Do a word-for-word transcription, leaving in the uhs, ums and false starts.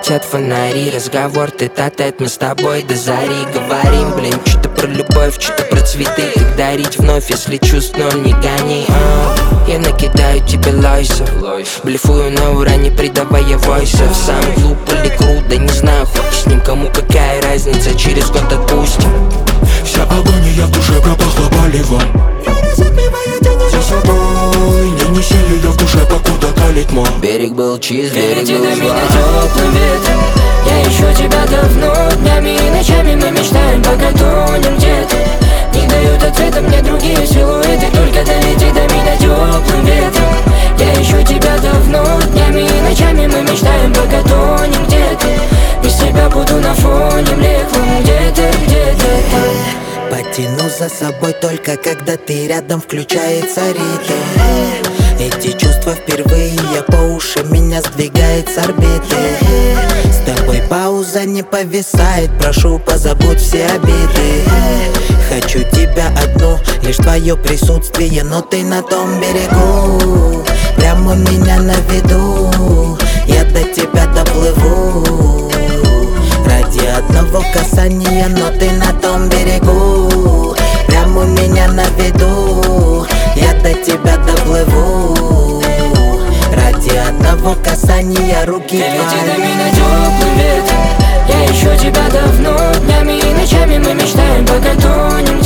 светят фонари. Разговор тет-а-тет, мы с тобой до зари говорим. Блин, что-то про любовь, что-то про цветы. Как дарить вновь, если чувств ноль, не гони. а. Я накидаю тебе лойсов, блефую на ура, не придавая войсов. Сам глуп или крут, да не знаю, хоть с ним, кому какая разница, через год отпустим. Вся агония в душе пропахла палевом. Я разопиваю тени за собой. Не неси ее в душе, покуда калит мой. Берег был чист, берег Впереди был до меня зла. теплым ветром. Я ищу тебя давно, днями и ночами мы мечтаем, пока тонем где-то. Не дают ответа мне другие силуэты, только долети до меня теплым ветром. Я ищу тебя давно, днями и ночами мы мечтаем, пока тонем где-то. Без тебя буду на фоне млеклым, где-то, где-то там. Потяну за собой только когда ты рядом, включается ритм. Эти чувства впервые, я по уши, меня сдвигает с орбиты. С тобой пауза не повисает, прошу, позабудь все обиды. Хочу тебя одну, лишь твое присутствие, но ты на том берегу. Прямо у меня на виду, я до тебя доплыву. Ради одного касания, но ты на том берегу. Прямо у меня на виду, я до тебя доплыву. Ради одного касания руки твои. Впереди до меня теплым ветром. Я ищу тебя давно, днями и ночами мы мечтаем, пока тонем